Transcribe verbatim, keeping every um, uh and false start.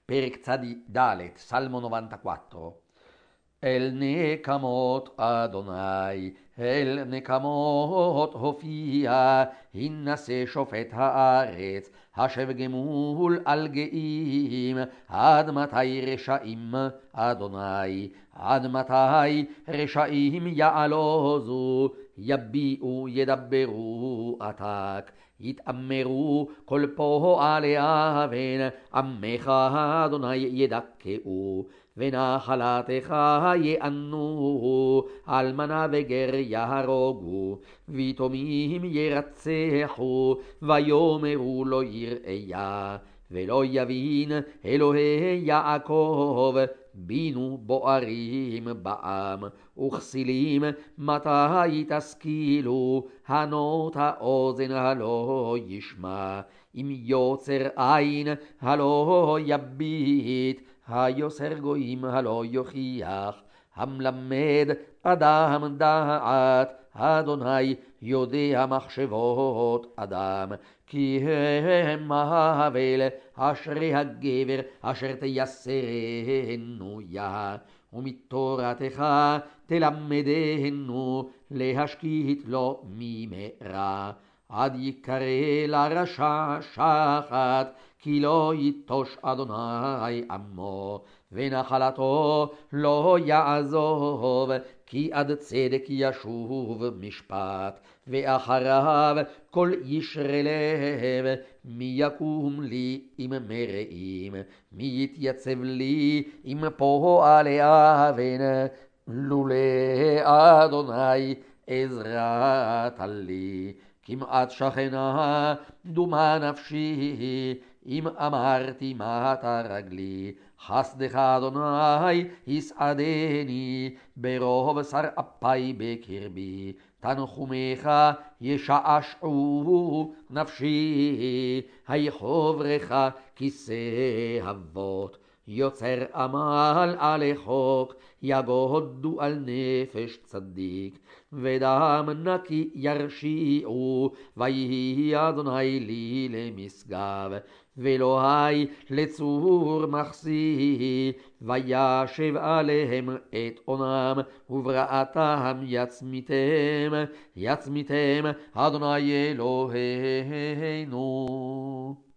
פרק צדי ד', סלמו נובנטה-quattro. אל נקמות אדוני, אל נקמות הופיע, הנשא שופט הארץ, השב גמול על גאים. עד מתי רשעים אדוני, עד מתי רשעים יעלוזו, יביעו ידברו עתק, יתאמרו כל פועלי אבן, עמך אדוני ידכאו. ונחלתך יענו, אלמנה וגר יהרוגו, ויתומים ירצחו, ויאמרו לא יראיה. ולא יבין אלוהי יעקב, בינו בוערים בעם, וכסילים מתי תשכילו, הנות האוזן הלא ישמע, אם יוצר עין הלא יביט, היוסר גויים הלא יוכיח. המלמד אדם דעת, אדוני יודע מחשבות אדם. כי הם האבל אשרי הגבר אשר תייסרנו יה, ומתורתך תלמדנו להשקיט לו ממרע. עד יקרא לרשע שחת, כי לא יטוש אדוני עמו, ונחלתו לא יעזוב, כי עד צדק ישוב משפט. ואחריו כל ישרי לב, מי יקום לי עם מרעים, מי יתייצב לי עם פועלי אבן. לולא אדוני עזרת לי, כמעט שכנה דומה נפשי. אם אמרתי מטה רגלי, חסדך אדוני יסעדני, ברוב שר אפי בקרבי. תנחומיך ישעשעו נפשי, היחוברך כיסא אבות. יוצר עמל על חוק, יגודו על נפש צדיק. ודם נקי ירשיעו, ויהי אדוני לי למשגב. ואלוהי לצור מחסי, וישב עליהם את אונם, ובראתם יצמיתם, יצמיתם אדוני אלוהינו.